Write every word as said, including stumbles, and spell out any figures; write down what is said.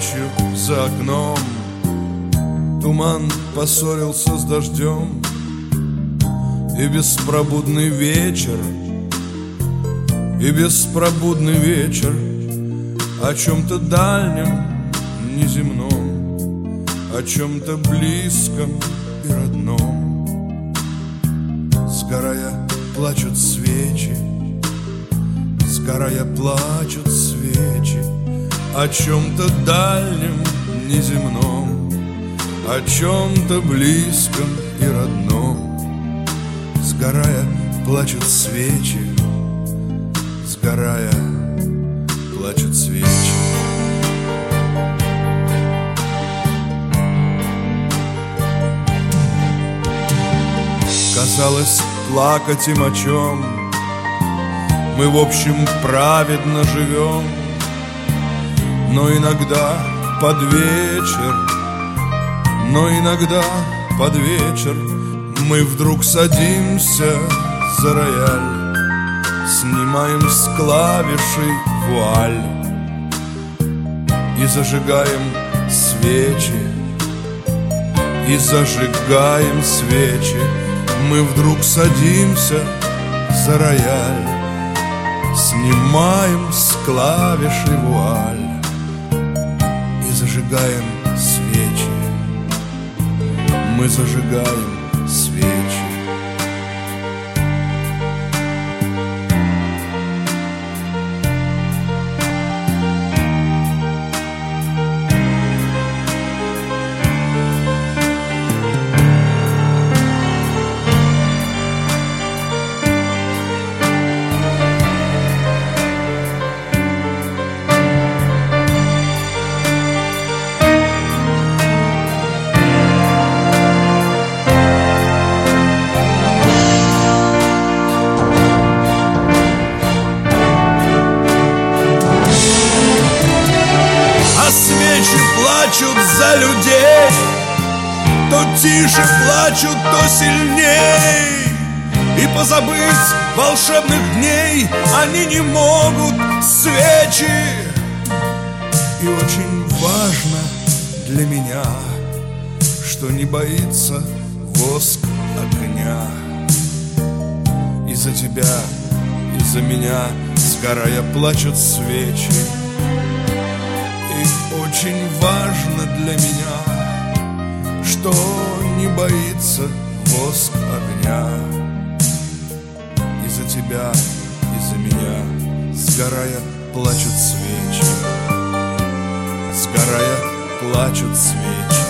ночью за окном туман поссорился с дождем, и беспробудный вечер, и беспробудный вечер о чем-то дальнем, неземном, о чем-то близком и родном. Сгорая, плачут свечи, сгорая, плачут свечи о чем-то дальнем, неземном, о чем-то близком и родном. Сгорая, плачут свечи, сгорая, плачут свечи. Казалось, плакать им о чем? Мы в общем праведно живем, но иногда под вечер, но иногда под вечер мы вдруг садимся за рояль, снимаем с клавишей вуаль и зажигаем свечи, и зажигаем свечи. Мы вдруг садимся за рояль, снимаем с клавиши вуаль и зажигаем свечи. Мы зажигаем свечи. Плачут за людей, то тише плачут, то сильней, и позабыть волшебных дней они не могут, свечи. И очень важно для меня, что не боится воск огня. И-за тебя, и-за меня, сгорая, плачут свечи. Очень важно для меня, что не боится воск огня. И за тебя, и за меня, сгорая, плачут свечи, сгорая, плачут свечи.